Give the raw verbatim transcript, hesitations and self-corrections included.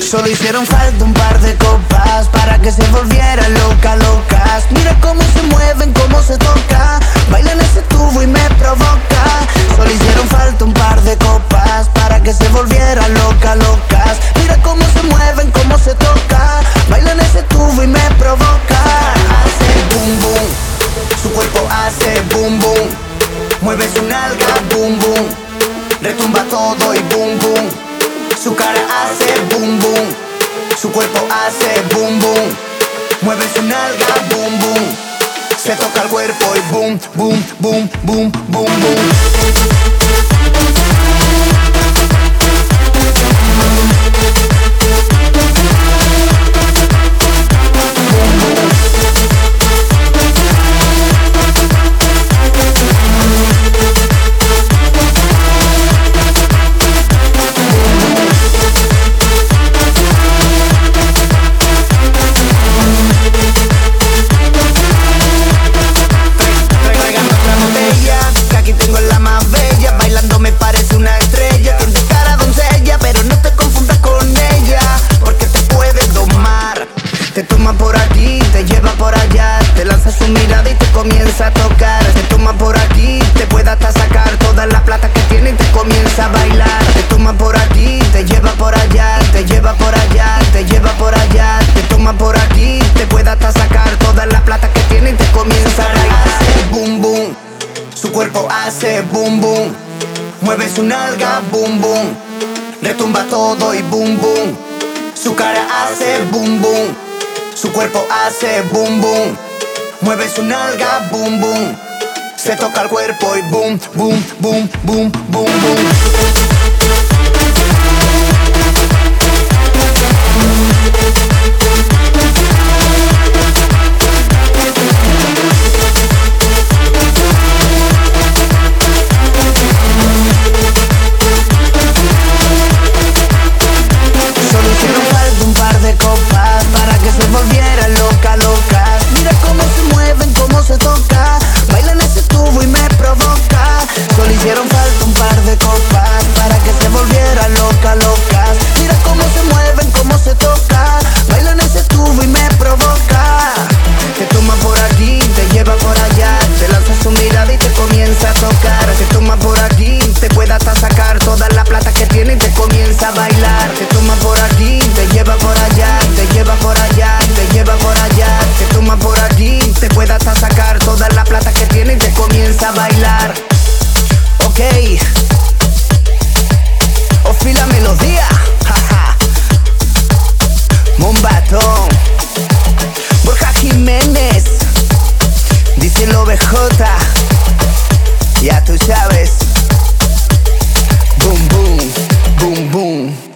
Solo hicieron falta un par de copas para que se volviera loca, locas. Mira cómo se mueven, cómo se toca, bailan ese tubo y me provoca. Solo hicieron falta un par de copas para que se volviera loca, locas. Mira cómo se mueven, cómo se toca, bailan ese tubo y me provoca. Hace boom boom, su cuerpo hace boom boom, mueve su nalga boom boom, retumba todo y boom boom. Su cara hace boom boom, su cuerpo hace boom boom, mueve su nalga boom boom, se toca el cuerpo y boom boom boom boom boom boom. Te toma por aquí, te lleva por allá, te lanza su mirada y te comienza a tocar. Te toma por aquí, te puede hasta sacar toda la plata que tiene y te comienza a bailar. Te toma por aquí, te lleva por allá, te lleva por allá, te lleva por allá. Te toma por aquí, te puede hasta sacar toda la plata que tiene y te comienza a bailar. Hace boom boom, su cuerpo hace boom boom, mueve su nalga boom boom, retumba todo y boom boom. Su cara hace boom boom, su cuerpo hace boom boom, mueve su nalga boom boom, se toca el cuerpo y boom boom boom boom boom boom. Volviera loca, locas. Mira cómo se mueven, cómo se toca, bailan ese tubo y me provoca. Solo hicieron falta un par de copas para que se volviera loca, locas. Mira cómo se mueven, cómo se toca, bailan ese tubo y me provoca. Te toma por aquí, te lleva por allá, te lanza su mirada y te comienza a tocar. Te toma por aquí, te puede hasta sacar toda la plata que tiene y te comienza a bailar. Te toma por aquí, te lleva por allá, te lleva por allá, te lleva por allá. Te toma por aquí, te puede hasta sacar toda la plata que tiene y te comienza a bailar. Ok, Ofi la melodía, jaja. Mombatón, Borja Jiménez, dice el O B J, ya tú sabes. Boom boom, boom boom.